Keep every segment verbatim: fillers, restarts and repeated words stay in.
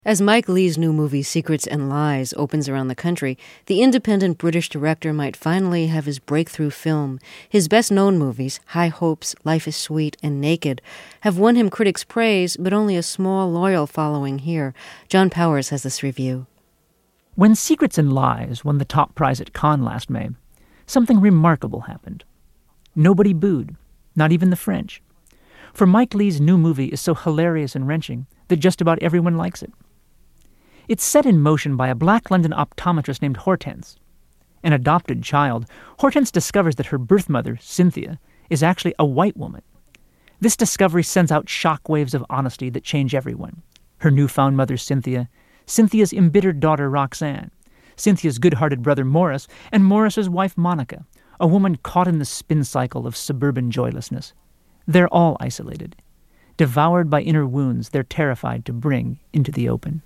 As Mike Leigh's new movie Secrets and Lies opens around the country, the independent British director might finally have his breakthrough film. His best-known movies, High Hopes, Life is Sweet, and Naked, have won him critics' praise, but only a small, loyal following here. John Powers has this review. When Secrets and Lies won the top prize at Cannes last May, something remarkable happened. Nobody booed, not even the French. For Mike Leigh's new movie is so hilarious and wrenching that just about everyone likes it. It's set in motion by a black London optometrist named Hortense. An adopted child, Hortense discovers that her birth mother, Cynthia, is actually a white woman. This discovery sends out shockwaves of honesty that change everyone. Her newfound mother, Cynthia, Cynthia's embittered daughter, Roxanne, Cynthia's good-hearted brother, Morris, and Morris's wife, Monica, a woman caught in the spin cycle of suburban joylessness. They're all isolated. Devoured by inner wounds they're terrified to bring into the open.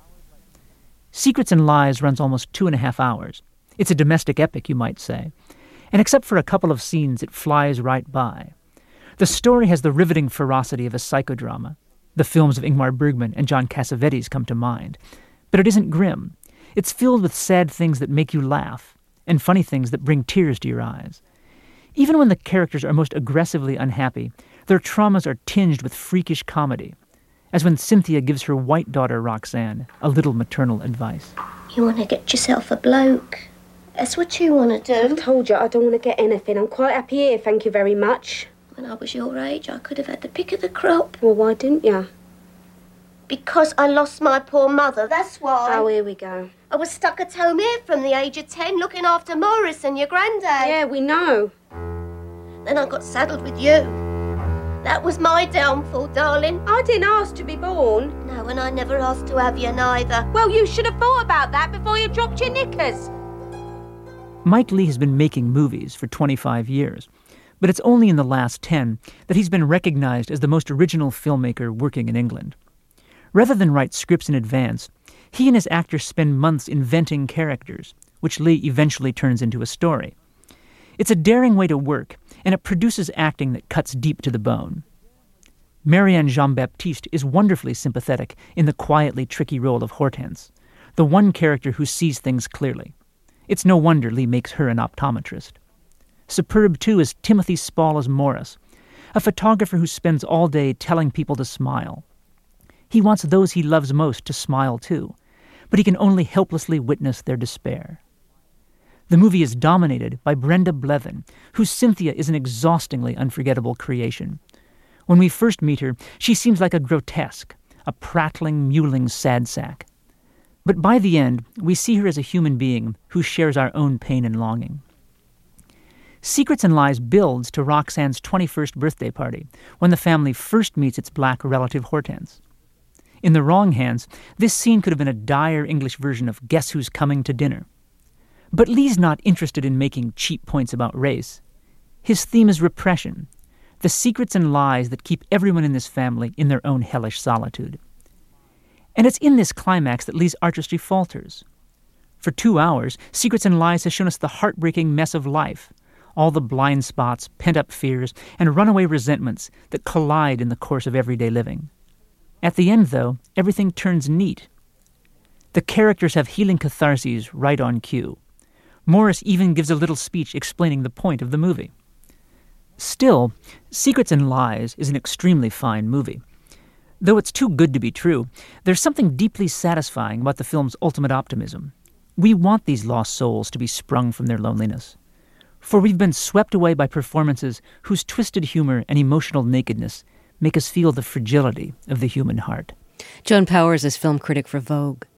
Secrets and Lies runs almost two and a half hours. It's a domestic epic, you might say. And except for a couple of scenes, it flies right by. The story has the riveting ferocity of a psychodrama. The films of Ingmar Bergman and John Cassavetes come to mind. But it isn't grim. It's filled with sad things that make you laugh, and funny things that bring tears to your eyes. Even when the characters are most aggressively unhappy, their traumas are tinged with freakish comedy, as when Cynthia gives her white daughter, Roxanne, a little maternal advice. You want to get yourself a bloke. That's what you want to do. I told you I don't want to get anything. I'm quite happy here, thank you very much. When I was your age, I could have had the pick of the crop. Well, why didn't you? Because I lost my poor mother, that's why. Oh, here we go. I was stuck at home here from the age of ten, looking after Morris and your granddad. Yeah, we know. Then I got saddled with you. That was my downfall, darling. I didn't ask to be born. No, and I never asked to have you neither. Well, you should have thought about that before you dropped your knickers. Mike Leigh has been making movies for twenty-five years, but it's only in the last ten that he's been recognized as the most original filmmaker working in England. Rather than write scripts in advance, he and his actors spend months inventing characters, which Leigh eventually turns into a story. It's a daring way to work, and it produces acting that cuts deep to the bone. Marianne Jean-Baptiste is wonderfully sympathetic in the quietly tricky role of Hortense, the one character who sees things clearly. It's no wonder Leigh makes her an optometrist. Superb, too, is Timothy Spall as Morris, a photographer who spends all day telling people to smile. He wants those he loves most to smile, too, but he can only helplessly witness their despair. The movie is dominated by Brenda Blethyn, whose Cynthia is an exhaustingly unforgettable creation. When we first meet her, she seems like a grotesque, a prattling, mewling sad sack. But by the end, we see her as a human being who shares our own pain and longing. Secrets and Lies builds to Roxanne's twenty-first birthday party, when the family first meets its black relative Hortense. In the wrong hands, this scene could have been a dire English version of Guess Who's Coming to Dinner. But Leigh's not interested in making cheap points about race. His theme is repression, the secrets and lies that keep everyone in this family in their own hellish solitude. And it's in this climax that Leigh's artistry falters. For two hours, Secrets and Lies has shown us the heartbreaking mess of life, all the blind spots, pent-up fears, and runaway resentments that collide in the course of everyday living. At the end, though, everything turns neat. The characters have healing catharses right on cue. Morris even gives a little speech explaining the point of the movie. Still, Secrets and Lies is an extremely fine movie. Though it's too good to be true, there's something deeply satisfying about the film's ultimate optimism. We want these lost souls to be sprung from their loneliness. For we've been swept away by performances whose twisted humor and emotional nakedness make us feel the fragility of the human heart. John Powers is film critic for Vogue.